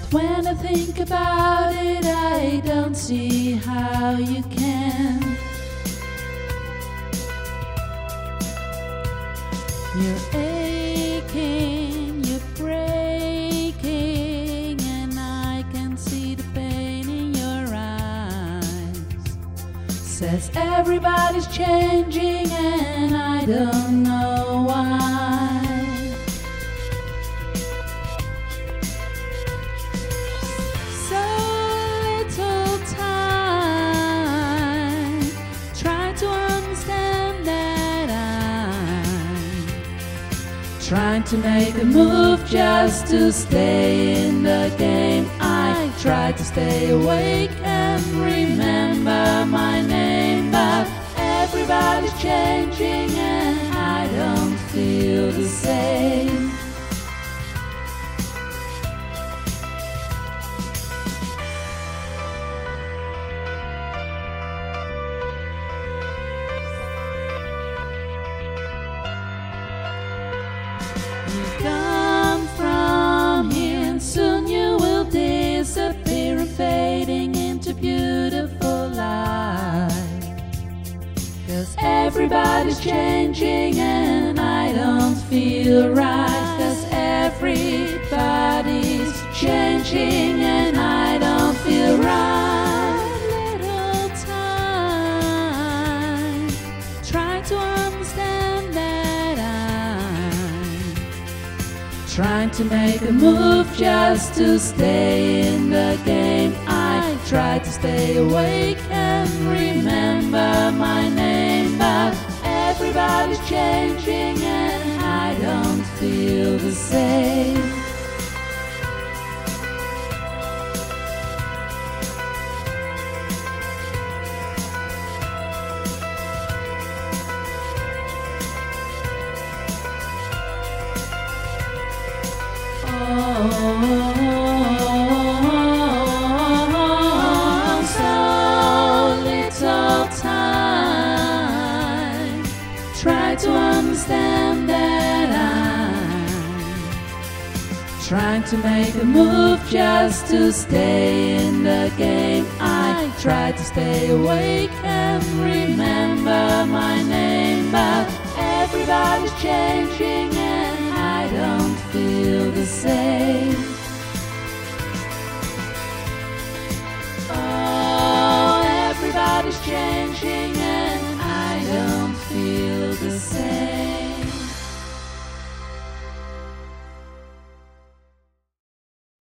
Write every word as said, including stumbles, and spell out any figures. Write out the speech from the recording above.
When I think about it, I don't see how you can. You're aching, you're breaking, and I can see the pain in your eyes. Says everybody's changing and I don't know why. So little time, try to understand that I'm trying to make a move just to stay in the game. I try to stay awake and remember my name, but everybody's changing and I don't feel the same. You come from here and soon you will disappear and fading into beautiful light. 'Cause everybody's changing and I don't feel right. 'Cause everybody's changing and I don't feel right. Little time, try to understand that I'm trying to make a move just to stay in the game. I try to stay awake and remember my name, but everybody's changing and I don't feel the same. Oh, so little time, try to understand that I'm trying to make a move just to stay in the game. I try to stay awake and remember my name, but everybody's changing and I don't feel the same.